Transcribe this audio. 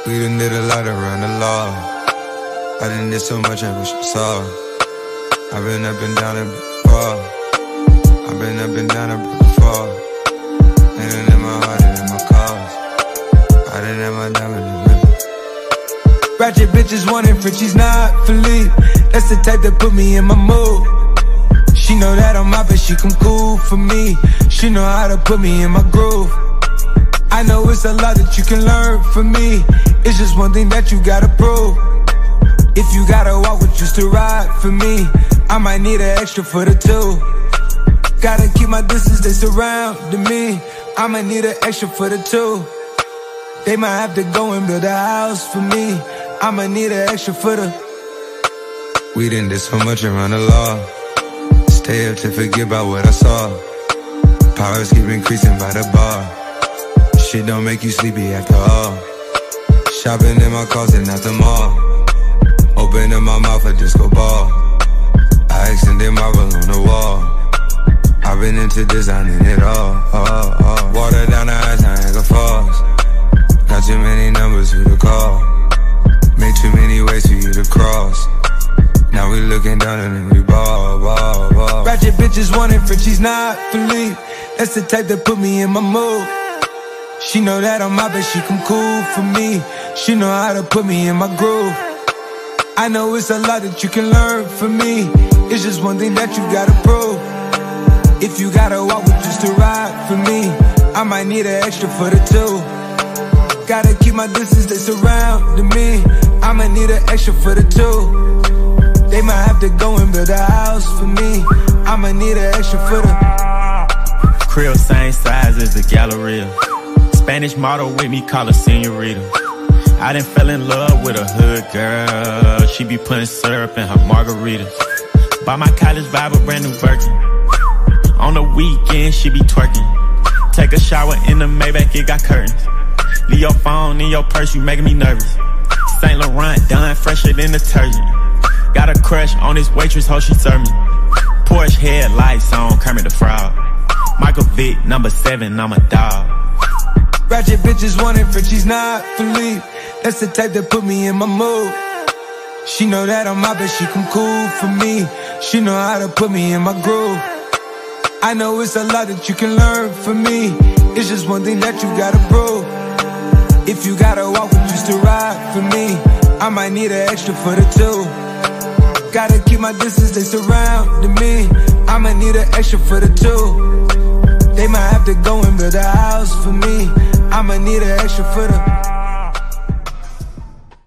We done did a lot around the law. I done did so much I wish I saw. I've been up and down it before. I've been up and down it before. And in my heart and in my cars. I done had my diamond in me. Ratchet bitches wanting Frenchies, not Philippe. That's the type that put me in my mood. She know that I'm out, but she come cool for me. She know how to put me in my groove. I know it's a lot that you can learn from me. It's just one thing that you gotta prove. If you gotta walk with just to ride for me, I might need an extra for the two. Gotta keep my distance, they surrounding me. I might need an extra for the two. They might have to go and build a house for me. I might need an extra for the. We done did so much around the law. Stay up to forget about what I saw. Powers keep increasing by the bar. Shit don't make you sleepy after all. Shopping in my closet at the mall. Opening my mouth a disco ball. I extended marble on the wall. I've been into designing it all. Water down the eyes, Niagara Falls. Got too many numbers for the call. Made too many ways for you to cross. Now we looking down and then we ball. Ratchet bitches wanting Frenchies, not Philippe. That's the type that put me in my mood. She know that I'm out, but she come cool for me. She know how to put me in my groove. I know it's a lot that you can learn from me. It's just one thing that you gotta prove. If you gotta walk with just to ride for me, I might need an extra for the two. Gotta keep my distance, they surrounding me. I might need an extra for the two. They might have to go and build a house for me. I might need an extra for the. Crib same size as the Galleria. Spanish model with me, call her senorita. I done fell in love with a hood girl. She be putting syrup in her margaritas. Buy my college vibe a brand new Birkin. On the weekend, she be twerking. Take a shower in the Maybach, it got curtains. Leave your phone in your purse, you making me nervous. Saint Laurent done fresher than detergent. Got a crush on this waitress, how she serve me. Porsche headlights on Kermit the Frog. Michael Vick, number 7, I'm a dog. Ratchet bitches wanting Frenchies, not Philippe. That's the type that put me in my mood. She know that I'm out, but she come cool for me. She know how to put me in my groove. I know it's a lot that you can learn from me. It's just one thing that you gotta prove. If you gotta walk with just to ride for me, I might need an extra for the two. Gotta keep my distance, they surrounding me. I might need an extra for the two. They might have to go and build a house for me. I might need an extra for the.